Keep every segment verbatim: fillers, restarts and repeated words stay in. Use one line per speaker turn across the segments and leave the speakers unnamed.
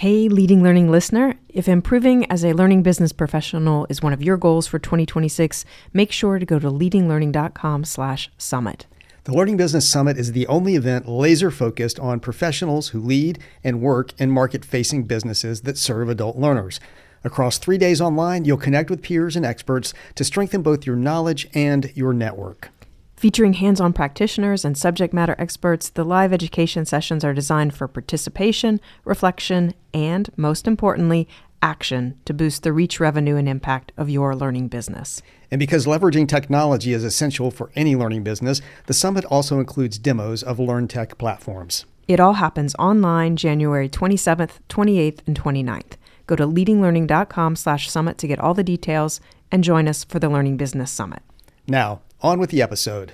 Hey, Leading Learning listener, if improving as a learning business professional is one of your goals for twenty twenty-six, make sure to go to leadinglearning.com slash summit.
The Learning Business Summit is the only event laser-focused on professionals who lead and work in market-facing businesses that serve adult learners. Across three days online, you'll connect with peers and experts to strengthen both your knowledge and your network.
Featuring hands-on practitioners and subject matter experts, the live education sessions are designed for participation, reflection, and, most importantly, action to boost the reach, revenue, and impact of your learning business.
And because leveraging technology is essential for any learning business, the summit also includes demos of LearnTech platforms.
It all happens online January twenty-seventh, twenty-eighth, and twenty-ninth. Go to leadinglearning.com slash summit to get all the details and join us for the Learning Business Summit.
Now, on with the episode.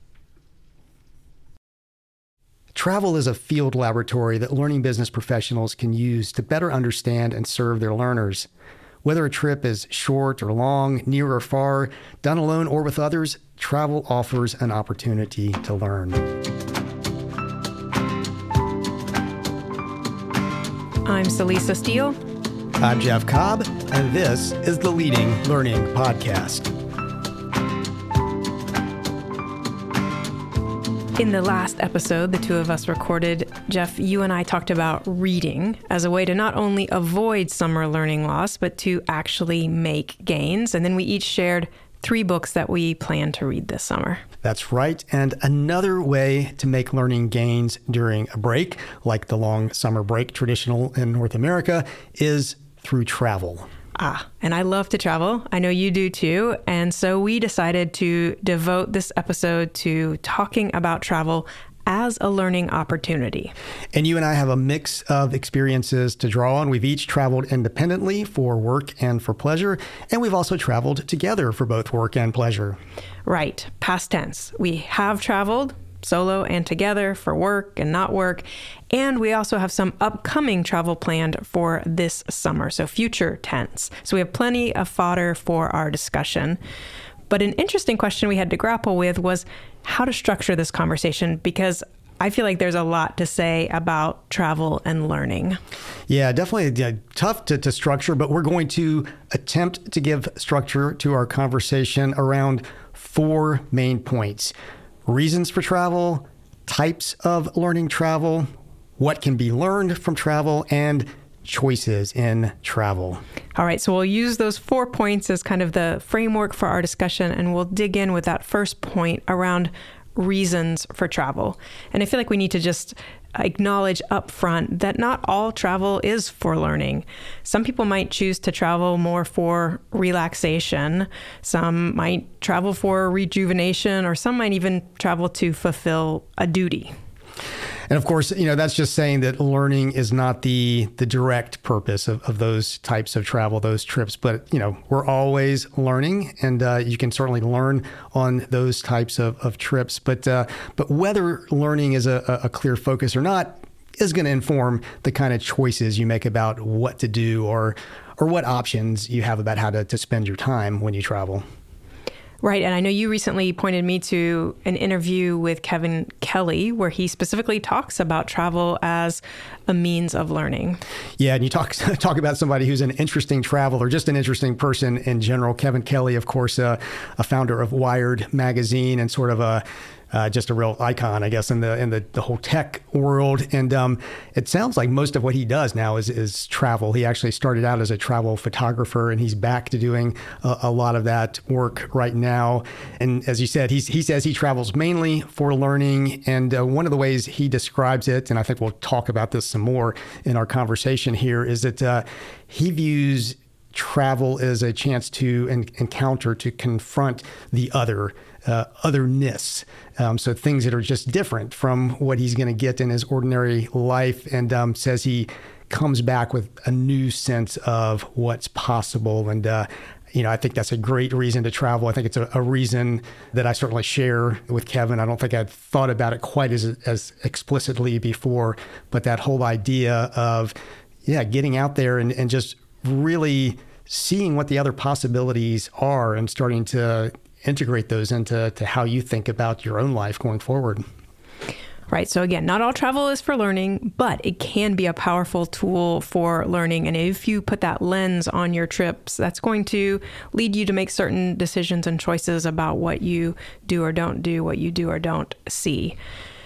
Travel is a field laboratory that learning business professionals can use to better understand and serve their learners. Whether a trip is short or long, near or far, done alone or with others, travel offers an opportunity to learn.
I'm Celisa Steele.
I'm Jeff Cobb, and this is the Leading Learning Podcast.
In the last episode the two of us recorded, Jeff, you and I talked about reading as a way to not only avoid summer learning loss, but to actually make gains. And then we each shared three books that we plan to read this summer.
That's right. And another way to make learning gains during a break, like the long summer break traditional in North America, is through travel.
Ah, and I love to travel. I know you do too. And so we decided to devote this episode to talking about travel as a learning opportunity.
And you and I have a mix of experiences to draw on. We've each traveled independently for work and for pleasure, and we've also traveled together for both work and pleasure.
Right. Past tense. We have traveled solo and together for work and not work. And we also have some upcoming travel planned for this summer, so future tense. So we have plenty of fodder for our discussion. But an interesting question we had to grapple with was how to structure this conversation, because I feel like there's a lot to say about travel and learning.
Yeah, definitely yeah, tough to, to structure, but we're going to attempt to give structure to our conversation around four main points. Reasons for travel, types of learning travel, what can be learned from travel, and choices in travel.
All right, so we'll use those four points as kind of the framework for our discussion, and we'll dig in with that first point around reasons for travel. And I feel like we need to just acknowledge up front that not all travel is for learning. Some people might choose to travel more for relaxation. Some might travel for rejuvenation, or some might even travel to fulfill a duty.
And of course, you know, that's just saying that learning is not the the direct purpose of, of those types of travel, those trips. But, you know, we're always learning, and uh, you can certainly learn on those types of, of trips. But uh, but whether learning is a, a clear focus or not is going to inform the kind of choices you make about what to do or or what options you have about how to, to spend your time when you travel.
Right. And I know you recently pointed me to an interview with Kevin Kelly, where he specifically talks about travel as a means of learning.
Yeah. And you talk talk about somebody who's an interesting traveler, just an interesting person in general. Kevin Kelly, of course, uh, a founder of Wired magazine and sort of a Uh, just a real icon, I guess, in the in the, the whole tech world. And um, it sounds like most of what he does now is is travel. He actually started out as a travel photographer, and he's back to doing a, a lot of that work right now. And as you said, he's, he says he travels mainly for learning. And uh, one of the ways he describes it, and I think we'll talk about this some more in our conversation here, is that uh, he views travel as a chance to en- encounter, to confront the other, uh, otherness. Um, so things that are just different from what he's going to get in his ordinary life, and um, says he comes back with a new sense of what's possible. And, uh, you know, I think that's a great reason to travel. I think it's a, a reason that I certainly share with Kevin. I don't think I'd thought about it quite as, as explicitly before, but that whole idea of, yeah, getting out there and, and just really seeing what the other possibilities are and starting to integrate those into to how you think about your own life going forward.
Right. So again, not all travel is for learning, but it can be a powerful tool for learning. And if you put that lens on your trips, that's going to lead you to make certain decisions and choices about what you do or don't do, what you do or don't see.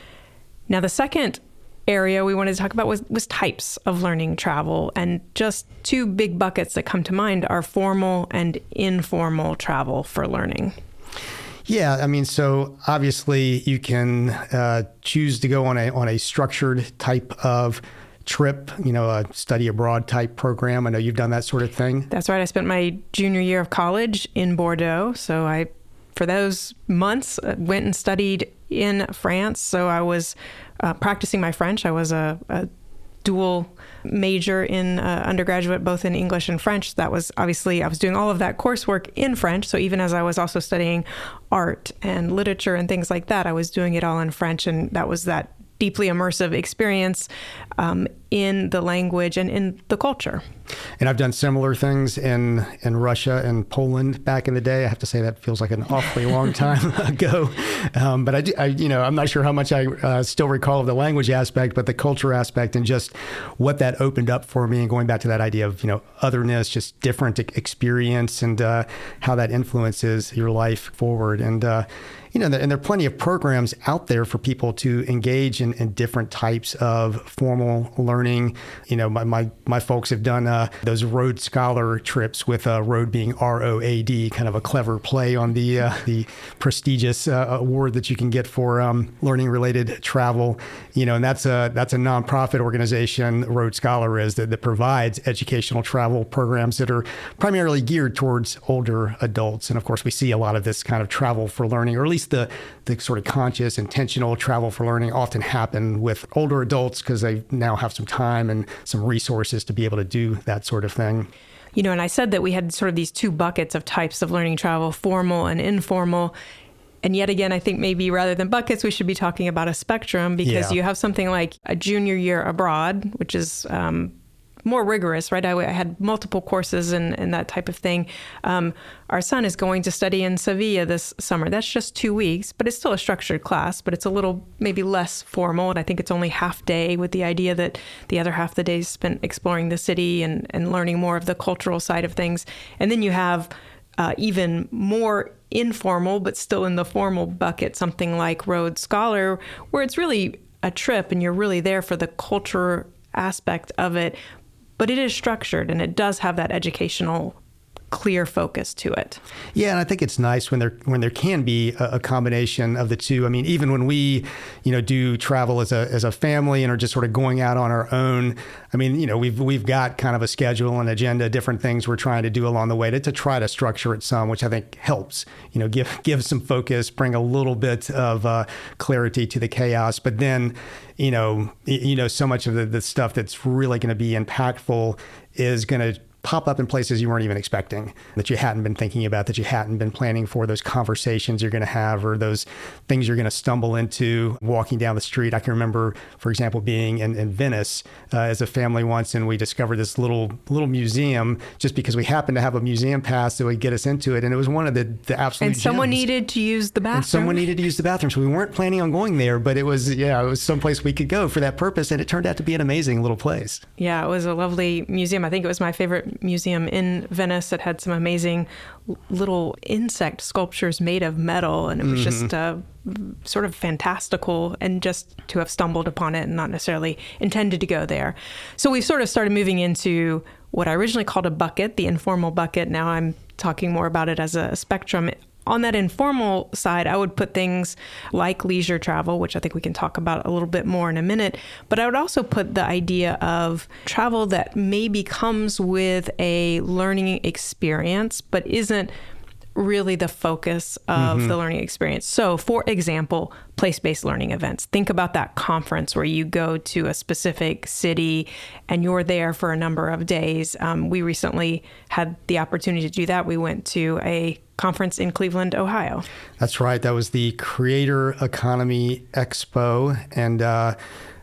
Now, the second area we wanted to talk about was, was types of learning travel. And just two big buckets that come to mind are formal and informal travel for learning.
Yeah, I mean, so obviously you can uh, choose to go on a on a structured type of trip, you know, a study abroad type program. I know you've done that sort of thing.
That's right. I spent my junior year of college in Bordeaux. So I, for those months, went and studied in France. So I was uh, practicing my French. I was a, a dual major in uh, undergraduate, both in English and French. That was obviously, I was doing all of that coursework in French. So even as I was also studying art and literature and things like that, I was doing it all in French. And that was that deeply immersive experience um, in the language and in the culture.
And I've done similar things in, in Russia and Poland back in the day. I have to say that feels like an awfully long time ago. Um, but I, do, I, you know, I'm not sure how much I uh, still recall of the language aspect, but the culture aspect and just what that opened up for me, and going back to that idea of, you know, otherness, just different experience, and uh, how that influences your life forward. And, uh, you know, and there are plenty of programs out there for people to engage in, in different types of formal learning. You know, my my, my folks have done uh, those Road Scholar trips, with uh, Road being R O A D, kind of a clever play on the uh, the prestigious uh, award that you can get for um, learning-related travel. You know, and that's a that's a nonprofit organization, Road Scholar is, that, that provides educational travel programs that are primarily geared towards older adults. And of course, we see a lot of this kind of travel for learning, or at least the the sort of conscious, intentional travel for learning, often happen with older adults because they now have some time and some resources to be able to do that sort of thing.
You know, and I said that we had sort of these two buckets of types of learning travel, formal and informal. And yet again, I think maybe rather than buckets, we should be talking about a spectrum, because
yeah.
you have something like a junior year abroad, which is um, more rigorous, right? I, I had multiple courses and, and that type of thing. Um, our son is going to study in Sevilla this summer. That's just two weeks, but it's still a structured class, but it's a little maybe less formal. And I think it's only half day, with the idea that the other half the day is spent exploring the city and, and learning more of the cultural side of things. And then you have uh, even more informal, but still in the formal bucket, something like Road Scholar, where it's really a trip and you're really there for the culture aspect of it. But it is structured, and it does have that educational, clear focus to it.
Yeah, and I think it's nice when there when there can be a, a combination of the two. I mean, even when we, you know, do travel as a as a family and are just sort of going out on our own. I mean, you know, we've we've got kind of a schedule and agenda, different things we're trying to do along the way to, to try to structure it some, which I think helps. You know, give give some focus, bring a little bit of uh, clarity to the chaos, but then. You know, you know, so much of the, the stuff that's really going to be impactful is going to pop up in places you weren't even expecting, that you hadn't been thinking about, that you hadn't been planning for, those conversations you're going to have, or those things you're going to stumble into walking down the street. I can remember, for example, being in, in Venice uh, as a family once, and we discovered this little little museum just because we happened to have a museum pass that would get us into it. And it was one of the, the absolute
And someone
gems.
needed to use the bathroom.
And someone needed to use the bathroom. So we weren't planning on going there, but it was, yeah, it was someplace we could go for that purpose. And it turned out to be an amazing little place.
Yeah, it was a lovely museum. I think it was my favorite museum in Venice. It had some amazing little insect sculptures made of metal, and it was mm-hmm. just uh, sort of fantastical, and just to have stumbled upon it and not necessarily intended to go there. So we've sort of started moving into what I originally called a bucket, the informal bucket. Now I'm talking more about it as a spectrum. On that informal side, I would put things like leisure travel, which I think we can talk about a little bit more in a minute. But I would also put the idea of travel that maybe comes with a learning experience, but isn't really the focus of mm-hmm. the learning experience. So, for example, place-based learning events. Think about that conference where you go to a specific city and you're there for a number of days. Um, we recently had the opportunity to do that. We went to a conference in Cleveland, Ohio.
That's right. That was the Creator Economy Expo. And uh,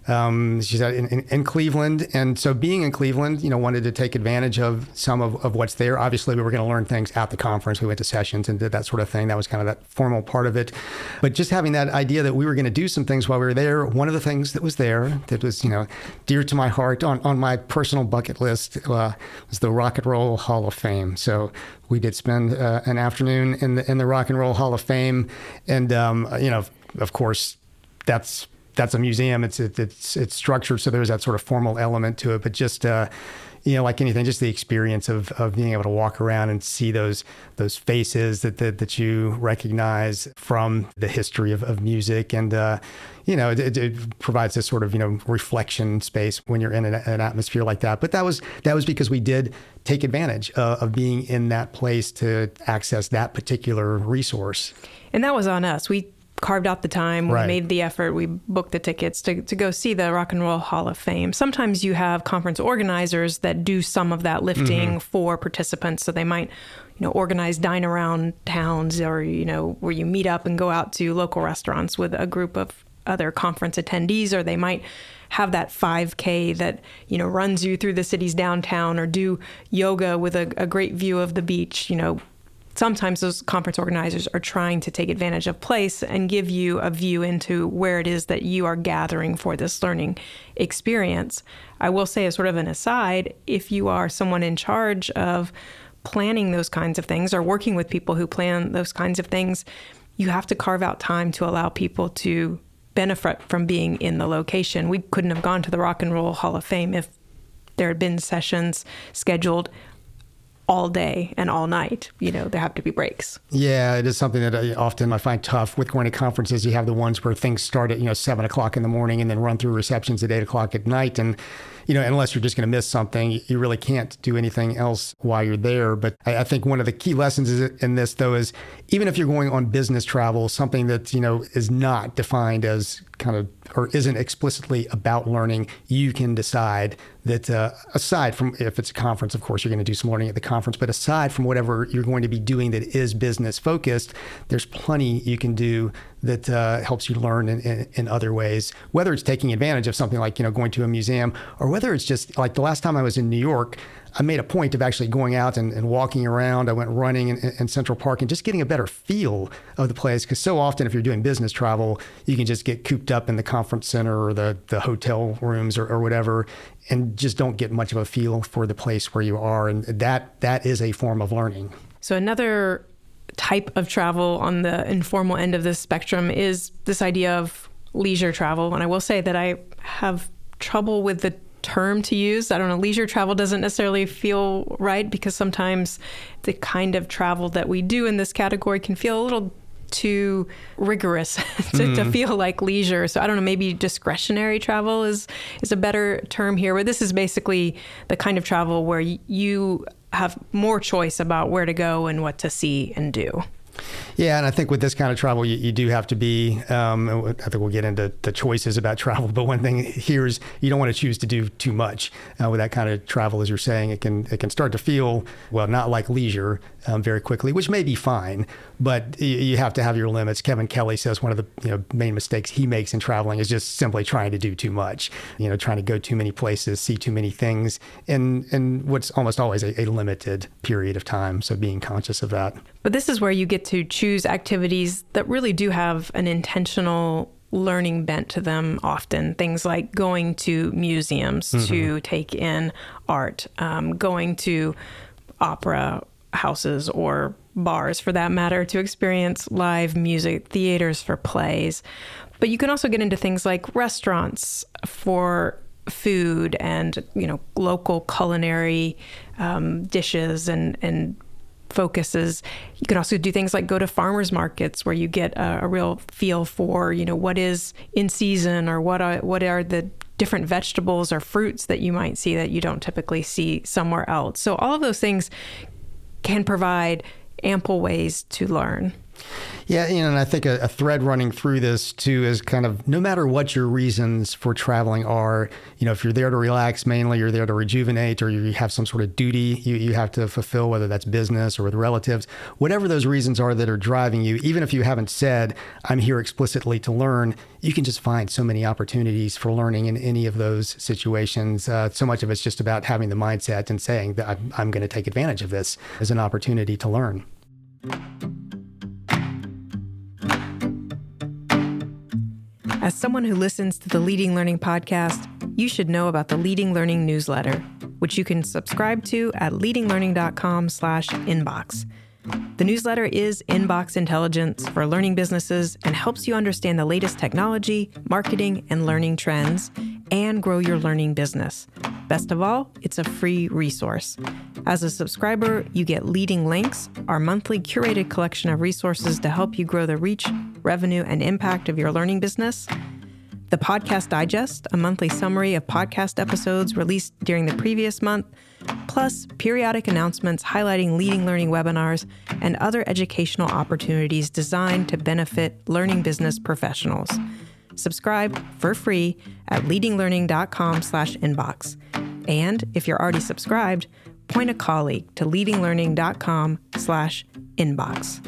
Um, she's in, in, in Cleveland. And so being in Cleveland, you know, wanted to take advantage of some of, of what's there. Obviously, we were going to learn things at the conference. We went to sessions and did that sort of thing. That was kind of that formal part of it. But just having that idea that we were going to do some things while we were there, one of the things that was there that was, you know, dear to my heart on, on my personal bucket list uh, was the Rock and Roll Hall of Fame. So we did spend uh, an afternoon in the in the Rock and Roll Hall of Fame. And, um, you know, of course, that's that's a museum. It's it, it's it's structured so there's that sort of formal element to it. But just uh, you know, like anything, just the experience of of being able to walk around and see those those faces that that, that you recognize from the history of, of music, and uh, you know, it, it provides this sort of you know reflection space when you're in an, an atmosphere like that. But that was that was because we did take advantage uh, of being in that place to access that particular resource.
And that was on us. We carved out the time, we
right.
made the effort, we booked the tickets to, to go see the Rock and Roll Hall of Fame. Sometimes you have conference organizers that do some of that lifting mm-hmm. for participants. So they might, you know, organize dine around towns, or, you know, where you meet up and go out to local restaurants with a group of other conference attendees, or they might have that five K that, you know, runs you through the city's downtown, or do yoga with a, a great view of the beach. You know, sometimes those conference organizers are trying to take advantage of place and give you a view into where it is that you are gathering for this learning experience. I will say, as sort of an aside, if you are someone in charge of planning those kinds of things or working with people who plan those kinds of things, you have to carve out time to allow people to benefit from being in the location. We couldn't have gone to the Rock and Roll Hall of Fame if there had been sessions scheduled all day and all night. You know, there have to be breaks.
Yeah, it is something that I, often I find tough with going to conferences. You have the ones where things start at, you know, seven o'clock in the morning and then run through receptions at eight o'clock at night. And, you know, unless you're just going to miss something, you really can't do anything else while you're there. But I, I think one of the key lessons is in this, though, is even if you're going on business travel, something that, you know, is not defined as kind of, or isn't explicitly about learning, you can decide that uh, aside from, if it's a conference, of course, you're going to do some learning at the conference, but aside from whatever you're going to be doing that is business focused, there's plenty you can do that uh, helps you learn in, in, in other ways, whether it's taking advantage of something like, you know, going to a museum, or whether it's just like the last time I was in New York, I made a point of actually going out and, and walking around. I went running in, in Central Park and just getting a better feel of the place. Because so often if you're doing business travel, you can just get cooped up in the conference center or the, the hotel rooms or, or whatever, and just don't get much of a feel for the place where you are. And that that is a form of learning.
So another type of travel on the informal end of this spectrum is this idea of leisure travel. And I will say that I have trouble with the term to use. I don't know, leisure travel doesn't necessarily feel right, because sometimes the kind of travel that we do in this category can feel a little too rigorous to, mm. to feel like leisure. So I don't know, maybe discretionary travel is is a better term here, but this is basically the kind of travel where y- you have more choice about where to go and what to see and do.
Yeah, and I think with this kind of travel, you, you do have to be, um, I think we'll get into the choices about travel, but one thing here is you don't want to choose to do too much uh, with that kind of travel. As you're saying, it can it can start to feel, well, not like leisure um, very quickly, which may be fine, but you, you have to have your limits. Kevin Kelly says one of the you know main mistakes he makes in traveling is just simply trying to do too much, you know, trying to go too many places, see too many things, and, and what's almost always a, a limited period of time, so being conscious of that.
But this is where you get to choose activities that really do have an intentional learning bent to them often. Things like going to museums mm-hmm. to take in art, um, going to opera houses or bars, for that matter, to experience live music, theaters for plays. But you can also get into things like restaurants for food and, you know, local culinary um, dishes and, and focuses. You can also do things like go to farmers markets, where you get a, a real feel for, you know, what is in season, or what are what are the different vegetables or fruits that you might see that you don't typically see somewhere else. So all of those things can provide ample ways to learn.
Yeah, you know, and I think a, a thread running through this too is kind of no matter what your reasons for traveling are, you know, if you're there to relax mainly, you're there to rejuvenate, or you have some sort of duty you, you have to fulfill, whether that's business or with relatives, whatever those reasons are that are driving you, even if you haven't said, I'm here explicitly to learn, you can just find so many opportunities for learning in any of those situations. Uh, so much of it's just about having the mindset and saying that I'm, I'm going to take advantage of this as an opportunity to learn.
As someone who listens to the Leading Learning podcast, you should know about the Leading Learning newsletter, which you can subscribe to at leadinglearning.com slash inbox. The newsletter is inbox intelligence for learning businesses and helps you understand the latest technology, marketing, and learning trends, and grow your learning business. Best of all, it's a free resource. As a subscriber, you get Leading Links, our monthly curated collection of resources to help you grow the reach, revenue, and impact of your learning business. The Podcast Digest, a monthly summary of podcast episodes released during the previous month, plus periodic announcements highlighting leading learning webinars and other educational opportunities designed to benefit learning business professionals. Subscribe for free at leadinglearning.com slash inbox. And if you're already subscribed, point a colleague to leadinglearning.com slash inbox.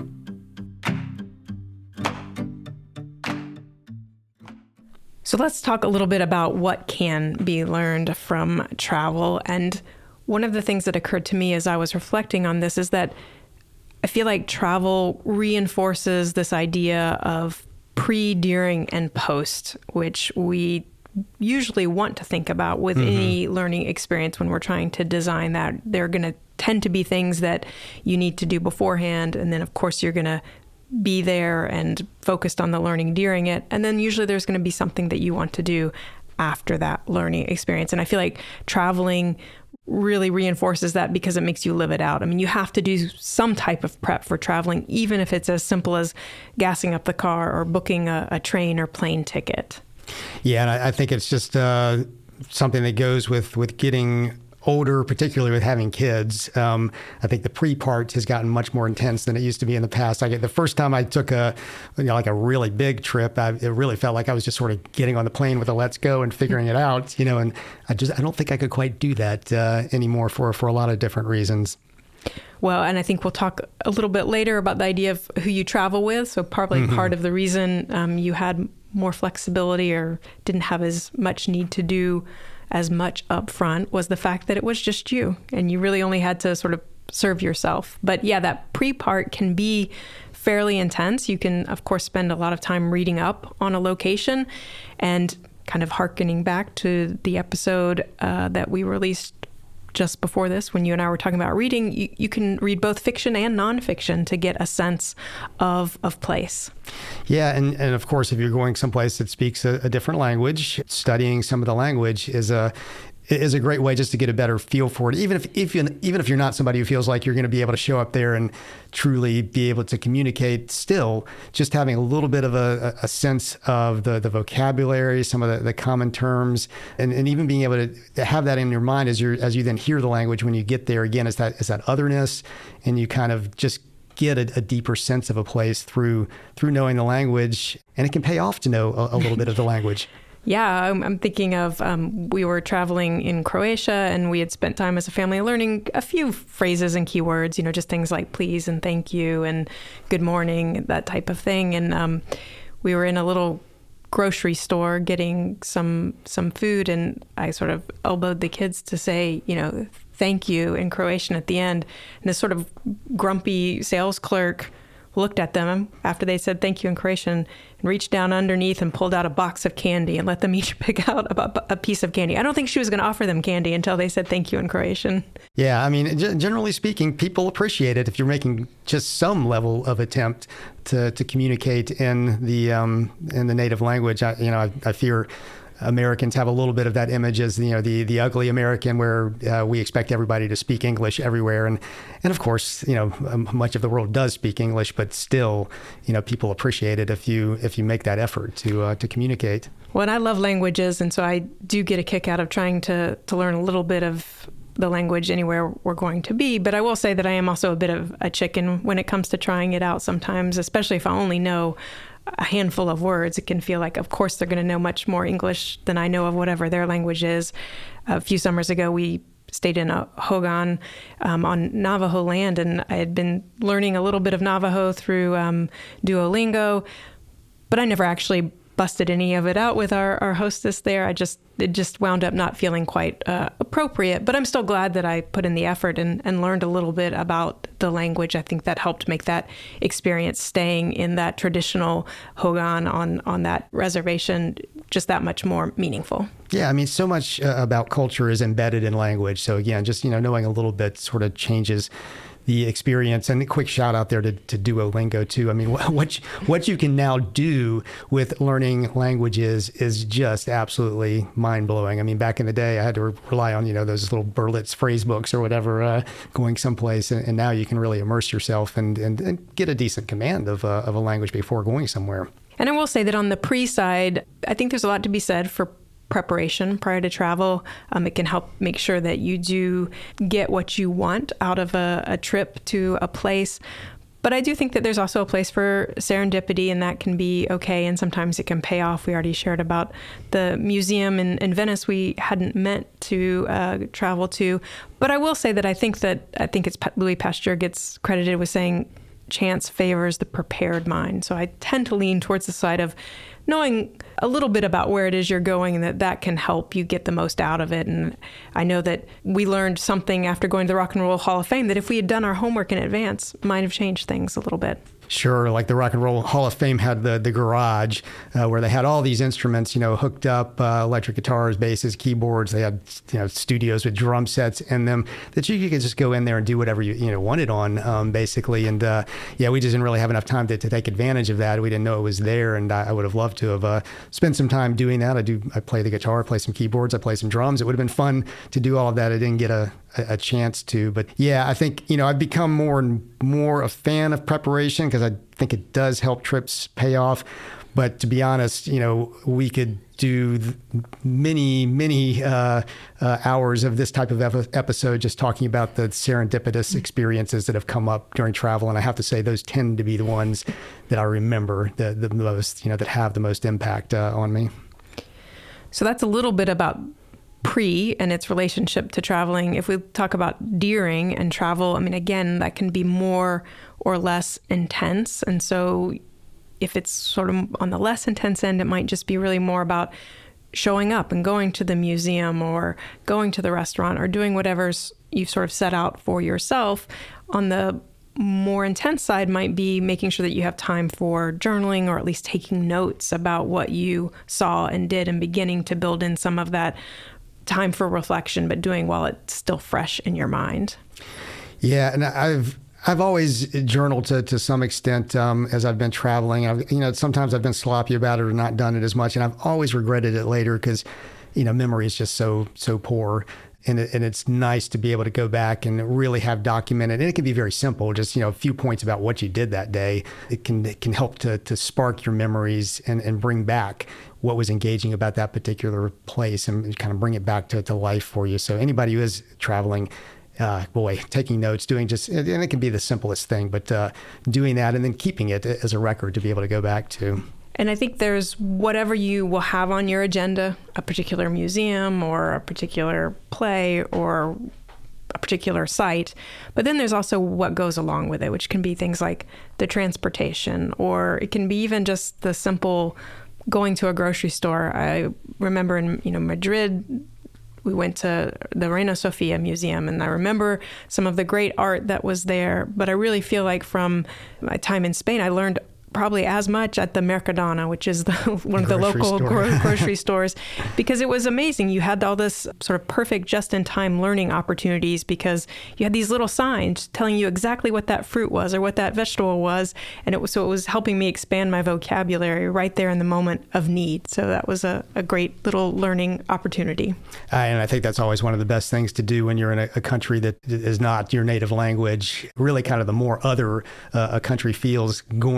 So let's talk a little bit about what can be learned from travel. And one of the things that occurred to me as I was reflecting on this is that I feel like travel reinforces this idea of pre, during, and post, which we usually want to think about with mm-hmm. any learning experience when we're trying to design that. There are going to tend to be things that you need to do beforehand. And then, of course, you're going to be there and focused on the learning during it. And then usually there's going to be something that you want to do after that learning experience. And I feel like traveling really reinforces that because it makes you live it out. I mean, you have to do some type of prep for traveling, even if it's as simple as gassing up the car or booking a, a train or plane ticket.
Yeah, and I, I think it's just uh, something that goes with, with getting older, particularly with having kids. Um, I think the pre part has gotten much more intense than it used to be in the past. I get the first time I took a, you know, like a really big trip, I, it really felt like I was just sort of getting on the plane with a let's go and figuring it out, you know, and I just, I don't think I could quite do that uh, anymore for, for a lot of different reasons.
Well, and I think we'll talk a little bit later about the idea of who you travel with. So probably mm-hmm. part of the reason um, you had more flexibility or didn't have as much need to do as much up front was the fact that it was just you and you really only had to sort of serve yourself. But yeah, that pre-part can be fairly intense. You can, of course, spend a lot of time reading up on a location and kind of hearkening back to the episode uh, that we released just before this, when you and I were talking about reading, you, you can read both fiction and nonfiction to get a sense of of place.
Yeah, and, and of course, if you're going someplace that speaks a, a different language, studying some of the language is a is a great way just to get a better feel for it. Even if, if you, even if you're not somebody who feels like you're going to be able to show up there and truly be able to communicate, still just having a little bit of a, a sense of the, the vocabulary, some of the, the common terms, and, and even being able to have that in your mind as you as you then hear the language when you get there. Again, is that is that otherness, and you kind of just get a, a deeper sense of a place through through knowing the language, and it can pay off to know a, a little bit of the language.
Yeah, I'm, I'm thinking of, um, we were traveling in Croatia and we had spent time as a family learning a few phrases and keywords, you know, just things like please and thank you and good morning, that type of thing. And um, we were in a little grocery store getting some some food, and I sort of elbowed the kids to say, you know, thank you in Croatian at the end. And this sort of grumpy sales clerk looked at them after they said thank you in Croatian and reached down underneath and pulled out a box of candy and let them each pick out a, a piece of candy. I don't think she was going to offer them candy until they said thank you in Croatian.
Yeah, I mean, g- generally speaking, people appreciate it if you're making just some level of attempt to, to communicate in the um, in the native language. I, you know, I, I fear Americans have a little bit of that image as, you know, the the ugly American, where uh, we expect everybody to speak English everywhere, and and of course, you know, much of the world does speak English, but still, you know, people appreciate it if you if you make that effort to uh, to communicate.
Well, and I love languages, and so I do get a kick out of trying to to learn a little bit of the language anywhere we're going to be. But I will say that I am also a bit of a chicken when it comes to trying it out sometimes, especially if I only know a handful of words. It can feel like, of course, they're going to know much more English than I know of whatever their language is. A few summers ago, we stayed in a Hogan um, on Navajo land, and I had been learning a little bit of Navajo through um, Duolingo, but I never actually busted any of it out with our, our hostess there. I just it just wound up not feeling quite uh, appropriate, but I'm still glad that I put in the effort and, and learned a little bit about the language. I think that helped make that experience staying in that traditional Hogan on, on that reservation just that much more meaningful.
Yeah, I mean, so much uh, about culture is embedded in language. So again, just, you know, knowing a little bit sort of changes the experience. And a quick shout out there to, to Duolingo too. I mean, what you, what you can now do with learning languages is just absolutely mind blowing. I mean, back in the day, I had to rely on, you know, those little Berlitz phrase books or whatever, uh, going someplace. And, and now you can really immerse yourself and, and, and get a decent command of, uh, of a language before going somewhere.
And I will say that on the pre side, I think there's a lot to be said for preparation prior to travel. Um, it can help make sure that you do get what you want out of a, a trip to a place. But I do think that there's also a place for serendipity, and that can be okay. And sometimes it can pay off. We already shared about the museum in, in Venice we hadn't meant to uh, travel to. But I will say that I think that I think it's Louis Pasteur gets credited with saying chance favors the prepared mind. So I tend to lean towards the side of knowing a little bit about where it is you're going, and that that can help you get the most out of it. And I know that we learned something after going to the Rock and Roll Hall of Fame that if we had done our homework in advance, might have changed things a little bit.
Sure. Like the Rock and Roll Hall of Fame had the, the garage uh, where they had all these instruments, you know, hooked up, uh, electric guitars, basses, keyboards. They had, you know, studios with drum sets in them that you could just go in there and do whatever you, you know, wanted on, um, basically. And uh, yeah, we just didn't really have enough time to, to take advantage of that. We didn't know it was there. And I, I would have loved to have uh, spent some time doing that. I do. I play the guitar, play some keyboards, I play some drums. It would have been fun to do all of that. I didn't get a, a chance to. But yeah, I think, you know, I've become more and more a fan of preparation because I think it does help trips pay off. But to be honest, you know, we could do many, many uh, uh, hours of this type of episode just talking about the serendipitous experiences that have come up during travel. And I have to say those tend to be the ones that I remember the, the most, you know, that have the most impact uh, on me.
So that's a little bit about pre and its relationship to traveling. If we talk about during and travel, I mean, again, that can be more or less intense. And so if it's sort of on the less intense end, it might just be really more about showing up and going to the museum or going to the restaurant or doing whatever you've sort of set out for yourself. On the more intense side might be making sure that you have time for journaling or at least taking notes about what you saw and did and beginning to build in some of that time for reflection, but doing while it's still fresh in your mind.
Yeah, and I've I've always journaled to to some extent um, as I've been traveling. I've, you know, sometimes I've been sloppy about it or not done it as much, and I've always regretted it later because, you know, memory is just so so poor. And, it, and it's nice to be able to go back and really have documented. And it can be very simple, just, you know, a few points about what you did that day. It can it can help to to spark your memories and, and bring back what was engaging about that particular place and kind of bring it back to, to life for you. So anybody who is traveling, uh, boy, taking notes, doing just, and it can be the simplest thing, but uh, doing that and then keeping it as a record to be able to go back to.
And I think there's whatever you will have on your agenda, a particular museum or a particular play or a particular site, but then there's also what goes along with it, which can be things like the transportation, or it can be even just the simple going to a grocery store. I remember in, you know, Madrid, we went to the Reina Sofia Museum, and I remember some of the great art that was there, but I really feel like from my time in Spain, I learned probably as much at the Mercadona, which is the, one of the local store. gro- grocery stores, because it was amazing. You had all this sort of perfect just-in-time learning opportunities because you had these little signs telling you exactly what that fruit was or what that vegetable was, and it was so it was helping me expand my vocabulary right there in the moment of need. So that was a, a great little learning opportunity.
Uh, and I think that's always one of the best things to do when you're in a, a country that is not your native language. Really, kind of the more other uh, a country feels, going to places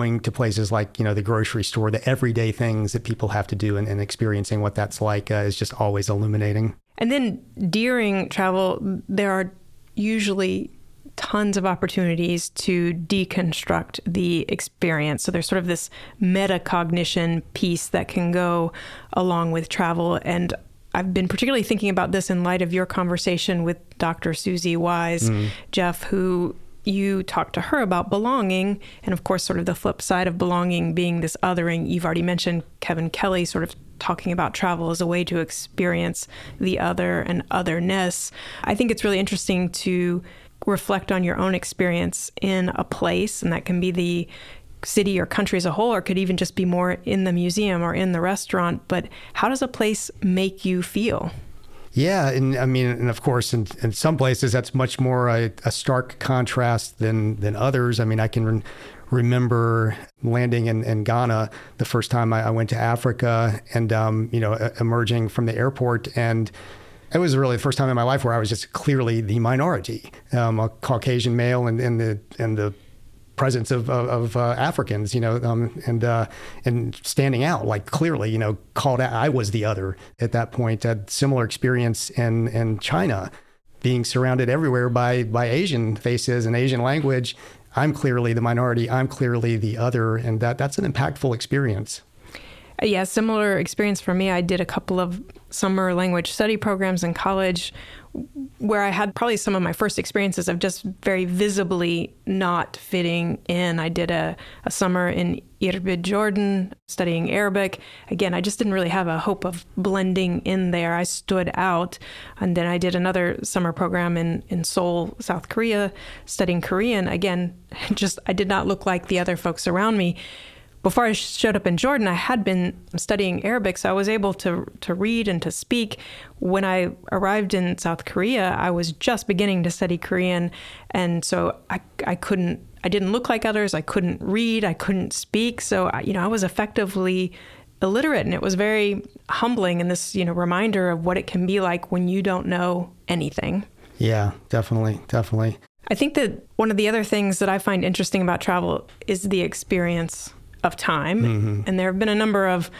places like, you know, the grocery store, the everyday things that people have to do, and, and experiencing what that's like uh, is just always illuminating.
And then during travel, there are usually tons of opportunities to deconstruct the experience. So there's sort of this metacognition piece that can go along with travel. And I've been particularly thinking about this in light of your conversation with Doctor Susie Wise, mm. Jeff, who you talked to her about belonging. And of course, sort of the flip side of belonging being this othering. You've already mentioned Kevin Kelly sort of talking about travel as a way to experience the other and otherness. I think it's really interesting to reflect on your own experience in a place, and that can be the city or country as a whole, or could even just be more in the museum or in the restaurant. But how does a place make you feel?
Yeah, and I mean, and of course, in, in some places that's much more a, a stark contrast than than others. I mean, I can re- remember landing in, in Ghana the first time I, I went to Africa, and um, you know, emerging from the airport, and it was really the first time in my life where I was just clearly the minority, um, a Caucasian male, and in the in the presence of of, of uh, Africans, you know, um, and uh, and standing out, like clearly, you know, called out. I was the other at that point. I had similar experience in in China, being surrounded everywhere by by Asian faces and Asian language. I'm clearly the minority. I'm clearly the other, and that that's an impactful experience.
Yeah, similar experience for me. I did a couple of summer language study programs in college where I had probably some of my first experiences of just very visibly not fitting in. I did a, a summer in Irbid, Jordan, studying Arabic. Again, I just didn't really have a hope of blending in there. I stood out. And then I did another summer program in, in Seoul, South Korea, studying Korean. Again, just I did not look like the other folks around me. Before I showed up in Jordan, I had been studying Arabic, so I was able to to read and to speak. When I arrived in South Korea, I was just beginning to study Korean, and so I I couldn't, I didn't look like others. I couldn't read. I couldn't speak. So I, you know, I was effectively illiterate, and it was very humbling, and this you know reminder of what it can be like when you don't know anything.
Yeah, definitely, definitely.
I think that one of the other things that I find interesting about travel is the experience of time. Mm-hmm. And there have been a number of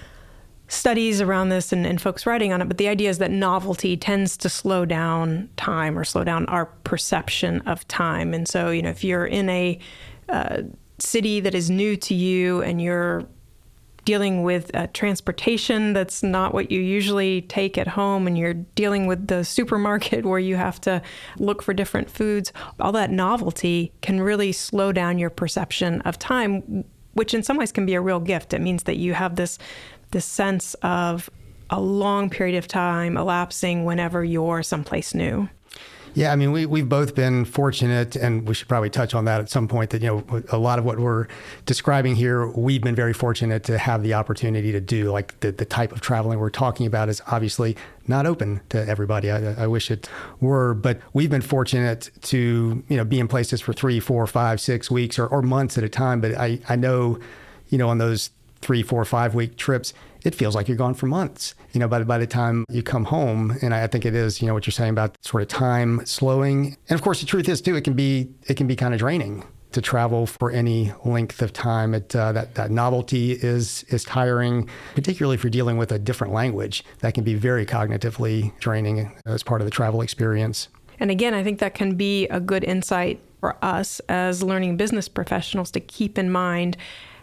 studies around this and, and folks writing on it, but the idea is that novelty tends to slow down time or slow down our perception of time. And so, you know, if you're in a uh, city that is new to you and you're dealing with uh, transportation that's not what you usually take at home, and you're dealing with the supermarket where you have to look for different foods, all that novelty can really slow down your perception of time, which in some ways can be a real gift. It means that you have this this sense of a long period of time elapsing whenever you're someplace new.
Yeah, I mean, we, we've both been fortunate, and we should probably touch on that at some point, that, you know, a lot of what we're describing here, we've been very fortunate to have the opportunity to do. Like the, the type of traveling we're talking about is obviously not open to everybody. I, I wish it were, but we've been fortunate to, you know, be in places for three, four, five, six weeks or, or months at a time. But I, I know, you know, on those three, four, five week trips, it feels like you're gone for months, you know, by, by the time you come home. And I, I think it is, you know, what you're saying about sort of time slowing. And of course, the truth is too, it can be, it can be kind of draining to travel for any length of time. It, uh, that, that novelty is, is tiring, particularly if you're dealing with a different language. That can be very cognitively draining as part of the travel experience.
And again, I think that can be a good insight for us as learning business professionals to keep in mind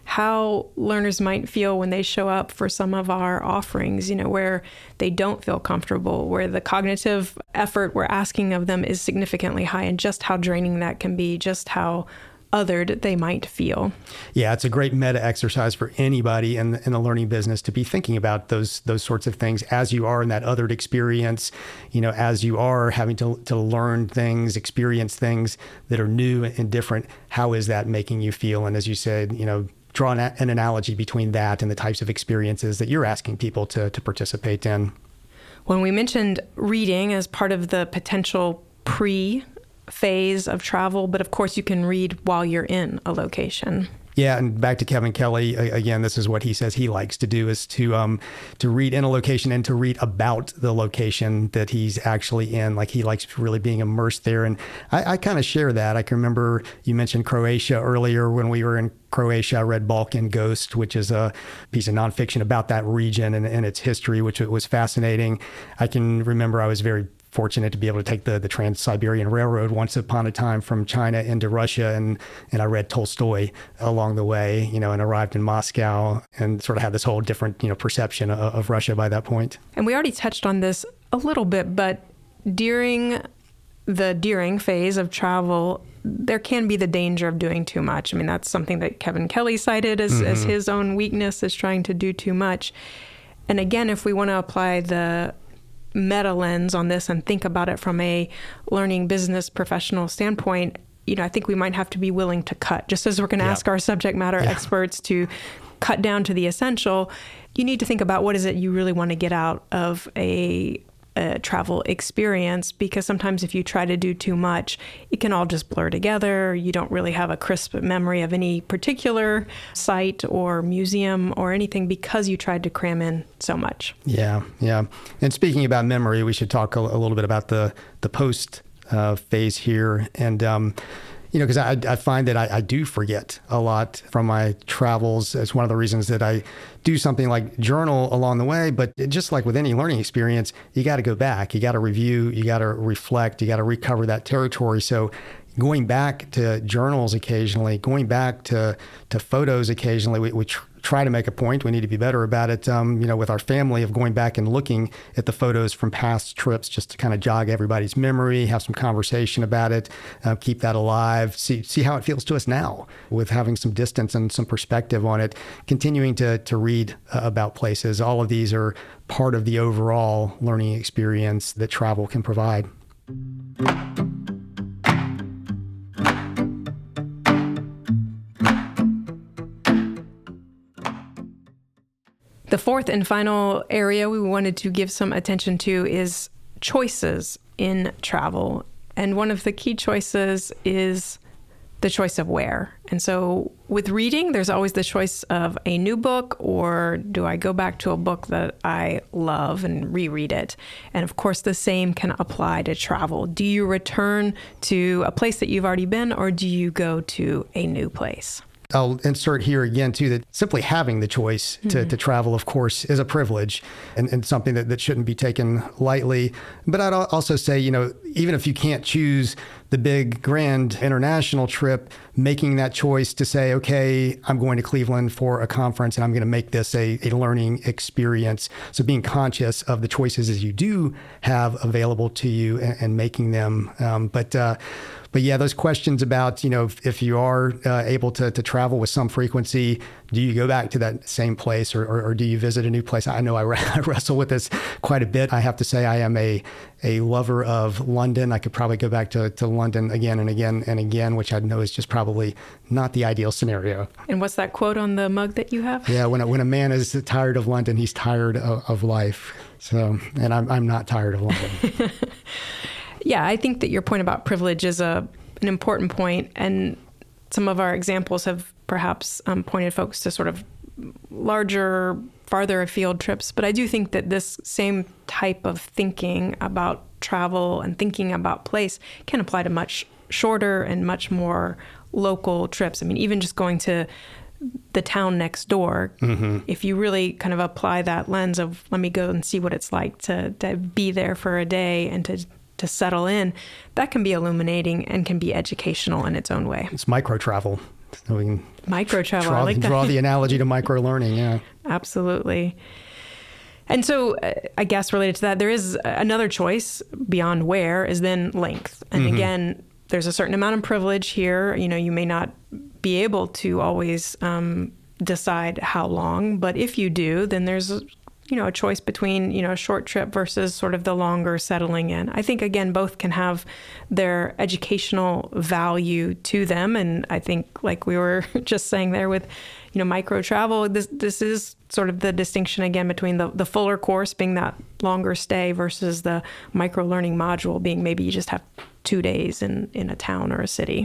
how learners might feel when they show up for some of our offerings, you know, where they don't feel comfortable, where the cognitive effort we're asking of them is significantly high, and just how draining that can be, just how othered they might feel.
Yeah, it's a great meta exercise for anybody in the, in the learning business to be thinking about those those sorts of things as you are in that othered experience, you know, as you are having to, to learn things, experience things that are new and different. How is that making you feel? And as you said, you know, draw an, an analogy between that and the types of experiences that you're asking people to, to participate in.
When we mentioned reading as part of the potential pre-phase of travel, but of course you can read while you're in a location.
Yeah, and back to Kevin Kelly again. This is what he says he likes to do: is to um to read in a location and to read about the location that he's actually in. Like he likes really being immersed there, and I, I kind of share that. I can remember you mentioned Croatia earlier. When we were in Croatia, I read Balkan Ghost, which is a piece of nonfiction about that region and, and its history, which was fascinating. I can remember I was very fortunate to be able to take the, the Trans-Siberian Railroad once upon a time from China into Russia. And, and I read Tolstoy along the way, you know, and arrived in Moscow and sort of had this whole different, you know, perception of, of Russia by that point.
And we already touched on this a little bit, but during the during phase of travel, there can be the danger of doing too much. I mean, that's something that Kevin Kelly cited as, mm-hmm. as his own weakness, is trying to do too much. And again, if we want to apply the meta lens on this and think about it from a learning business professional standpoint, you know, I think we might have to be willing to cut. Just as we're going to yeah. ask our subject matter yeah. experts to cut down to the essential, you need to think about what is it you really want to get out of a, a travel experience, because sometimes if you try to do too much, it can all just blur together. You don't really have a crisp memory of any particular site or museum or anything because you tried to cram in so much.
Yeah, yeah. And speaking about memory, we should talk a, a little bit about the, the post uh, phase here. And, um, you know, because I, I find that I, I do forget a lot from my travels. It's one of the reasons that I do something like journal along the way. But it, just like with any learning experience, you got to go back, you got to review, you got to reflect, you got to recover that territory. So going back to journals occasionally, going back to, to photos occasionally, we, we tr- try to make a point. We need to be better about it, um, you know, with our family, of going back and looking at the photos from past trips, just to kind of jog everybody's memory, have some conversation about it, uh, keep that alive, see see how it feels to us now with having some distance and some perspective on it, continuing to, to read uh, about places. All of these are part of the overall learning experience that travel can provide.
The fourth and final area we wanted to give some attention to is choices in travel. And one of the key choices is the choice of where. And so with reading, there's always the choice of a new book, or do I go back to a book that I love and reread it? And of course, the same can apply to travel. Do you return to a place that you've already been, or do you go to a new place?
I'll insert here again, too, that simply having the choice to, mm-hmm. to travel, of course, is a privilege and, and something that, that shouldn't be taken lightly. But I'd also say, you know, even if you can't choose the big, grand international trip, making that choice to say, okay, I'm going to Cleveland for a conference and I'm going to make this a, a learning experience. So being conscious of the choices as you do have available to you and, and making them. Um, but uh, But yeah, those questions about, you know, if, if you are uh, able to, to travel with some frequency, do you go back to that same place, or, or, or do you visit a new place? I know I, I wrestle with this quite a bit. I have to say I am a, a lover of London. I could probably go back to, to London again and again and again, which I know is just probably not the ideal scenario.
And what's that quote on the mug that you have?
Yeah, when a, when a man is tired of London, he's tired of, of life. So, and I'm I'm not tired of London.
Yeah, I think that your point about privilege is a an important point, and some of our examples have perhaps um, pointed folks to sort of larger, farther afield trips. But I do think that this same type of thinking about travel and thinking about place can apply to much shorter and much more local trips. I mean, even just going to the town next door, mm-hmm. if you really kind of apply that lens of, let me go and see what it's like to, to be there for a day and to to settle in, that can be illuminating and can be educational in its own way.
It's micro travel. So we can
micro travel.
Draw,
I like that.
Draw the analogy to micro learning. Yeah,
absolutely. And so uh, I guess related to that, there is another choice beyond where is then length. And mm-hmm. again, there's a certain amount of privilege here. You know, you may not be able to always um, decide how long, but if you do, then there's you know, a choice between, you know, a short trip versus sort of the longer settling in. I think, again, both can have their educational value to them. And I think, like we were just saying there with, you know, micro travel, this this is sort of the distinction, again, between the, the fuller course being that longer stay versus the micro learning module being maybe you just have two days in, in a town or a city.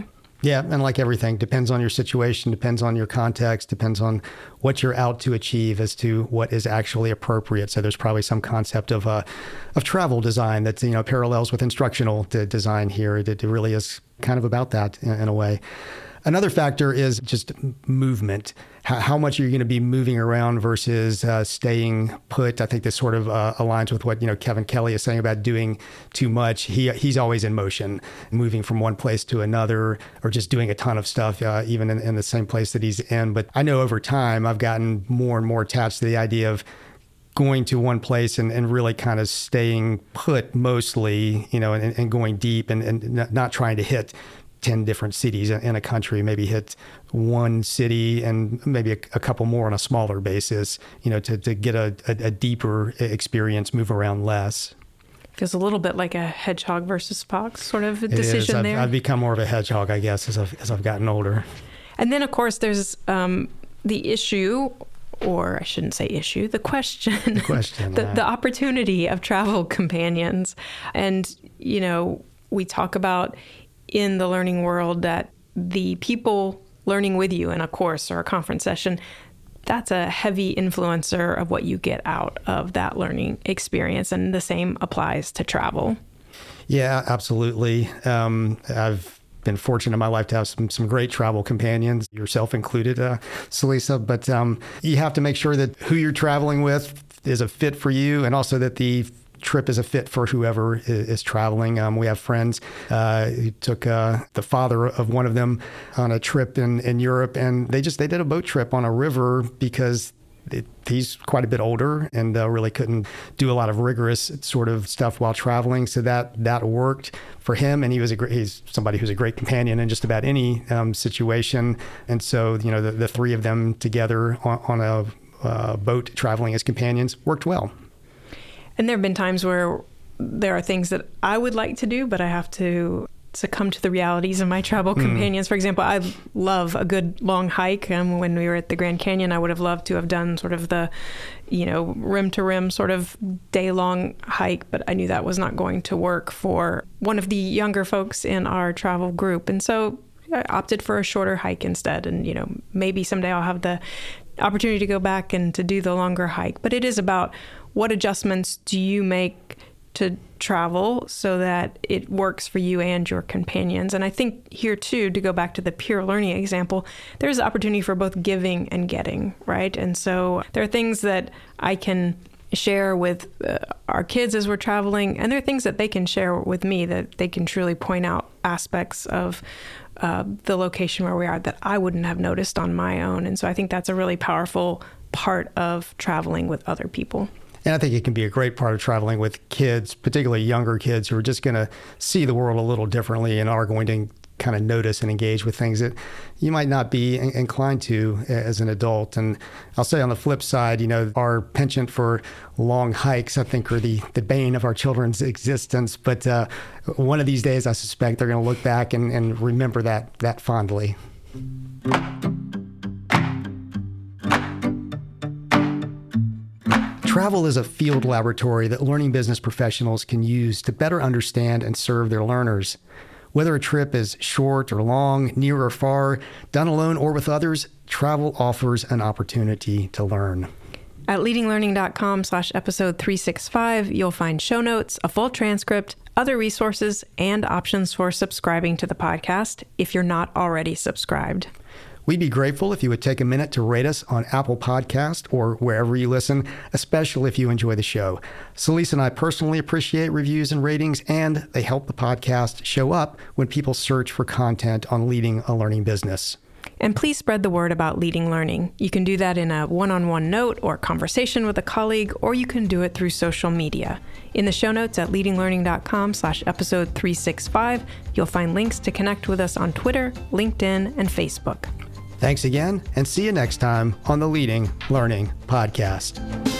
Yeah, and like everything, depends on your situation, depends on your context, depends on what you're out to achieve as to what is actually appropriate. So there's probably some concept of uh, of travel design that, you know, parallels with instructional de- design here. It, it really is kind of about that in, in a way. Another factor is just movement. How, how much are you going to be moving around versus uh, staying put? I think this sort of uh, aligns with what, you know, Kevin Kelly is saying about doing too much. He he's always in motion, moving from one place to another, or just doing a ton of stuff, uh, even in, in the same place that he's in. But I know over time, I've gotten more and more attached to the idea of going to one place and, and really kind of staying put mostly, you know, and, and going deep and, and not trying to hit ten different cities in a country, maybe hit one city and maybe a, a couple more on a smaller basis, you know, to, to get a, a, a deeper experience, move around less.
Feels a little bit like a hedgehog versus fox sort of a
It
decision
is. I've,
there.
I've become more of a hedgehog, I guess, as I've, as I've gotten older.
And then, of course, there's um, the issue, or I shouldn't say issue, the question,
The question,
the,
yeah.
the opportunity of travel companions. And, you know, we talk about in the learning world that the people learning with you in a course or a conference session, that's a heavy influencer of what you get out of that learning experience. And the same applies to travel.
Yeah, absolutely. Um, I've been fortunate in my life to have some some great travel companions, yourself included, uh, Celisa. But um, you have to make sure that who you're traveling with is a fit for you, and also that the trip is a fit for whoever is, is traveling. Um, we have friends uh, who took uh, the father of one of them on a trip in, in Europe, and they just they did a boat trip on a river because It, he's quite a bit older and uh, really couldn't do a lot of rigorous sort of stuff while traveling. So that that worked for him. And he was a great, he's somebody who's a great companion in just about any um, situation. And so, you know, the, the three of them together on, on a uh, boat traveling as companions worked well.
And there have been times where there are things that I would like to do, but I have to succumb to the realities of my travel companions. Mm. For example, I love a good long hike. Um, when we were at the Grand Canyon, I would have loved to have done sort of the, you know, rim to rim sort of day long hike, but I knew that was not going to work for one of the younger folks in our travel group. And so I opted for a shorter hike instead. And, you know, maybe someday I'll have the opportunity to go back and to do the longer hike. But it is about what adjustments do you make to travel so that it works for you and your companions. And I think here too, to go back to the peer learning example, there's opportunity for both giving and getting, right? And so there are things that I can share with uh, our kids as we're traveling, and there are things that they can share with me that they can truly point out aspects of uh, the location where we are that I wouldn't have noticed on my own. And so I think that's a really powerful part of traveling with other people.
And I think it can be a great part of traveling with kids, particularly younger kids who are just going to see the world a little differently and are going to kind of notice and engage with things that you might not be in- inclined to as an adult. And I'll say on the flip side, you know, our penchant for long hikes, I think, are the, the bane of our children's existence. But uh, one of these days, I suspect they're going to look back and, and remember that that fondly. Travel is a field laboratory that learning business professionals can use to better understand and serve their learners. Whether a trip is short or long, near or far, done alone or with others, travel offers an opportunity to learn.
At leadinglearning.com slash episode three sixty-five, you'll find show notes, a full transcript, other resources, and options for subscribing to the podcast if you're not already subscribed.
We'd be grateful if you would take a minute to rate us on Apple Podcast or wherever you listen, especially if you enjoy the show. Celisa and I personally appreciate reviews and ratings, and they help the podcast show up when people search for content on leading a learning business.
And please spread the word about Leading Learning. You can do that in a one-on-one note or conversation with a colleague, or you can do it through social media. In the show notes at leadinglearning.com slash episode 365, you'll find links to connect with us on Twitter, LinkedIn, and Facebook.
Thanks again, and see you next time on the Leading Learning Podcast.